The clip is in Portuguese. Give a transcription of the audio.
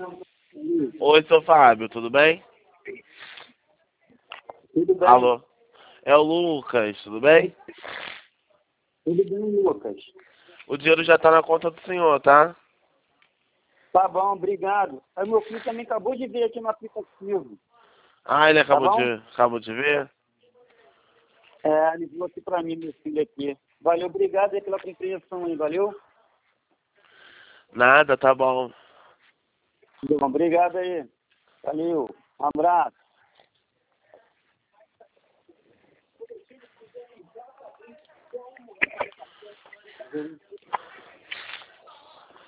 Oi, seu Fábio, tudo bem? Tudo bem? Alô? É o Lucas, tudo bem? Tudo bem, Lucas? O dinheiro já tá na conta do senhor, tá? Tá bom, obrigado. Aí meu filho também acabou de ver aqui no aplicativo. Ah, ele Tá acabou bom? de ver? É, ele viu aqui pra mim, meu filho aqui. Valeu, obrigado aí pela compreensão aí, valeu? Nada, tá bom. Tudo bom, obrigado aí. Valeu, um abraço.